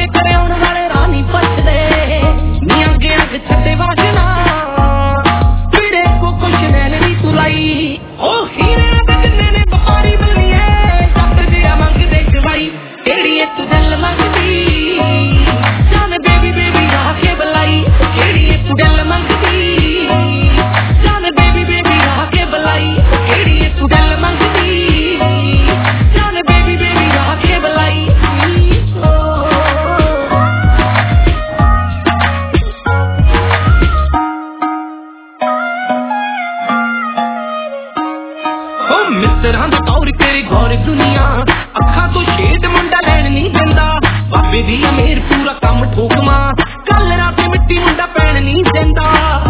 कराउण वाले राह नहीं पछदे नी अगे अग छड्डे वाजना किड़े को कुछ नैन नी तुलाई ओ हीरे बजने ने बपारी बल्लिए जट जिया मंगदे जवाई केड़ी तू दिल मंगदी जान बेबी बेबी राह के बलाई केड़ी तू दिल मंगदी जान बेबी बेबी राह के बलाई केड़ी तू दिल मंगदी जान बेबी बेबी राह के बलाई ओ मिस्टरां दा तौर तेरी गौर दुनिया अखा तो शेद मुंडा लैन नहीं देंदा बाबे दी अमीर पूरा काम ठोकमा कल रात मिट्टी मुंडा पैन नहीं देंदा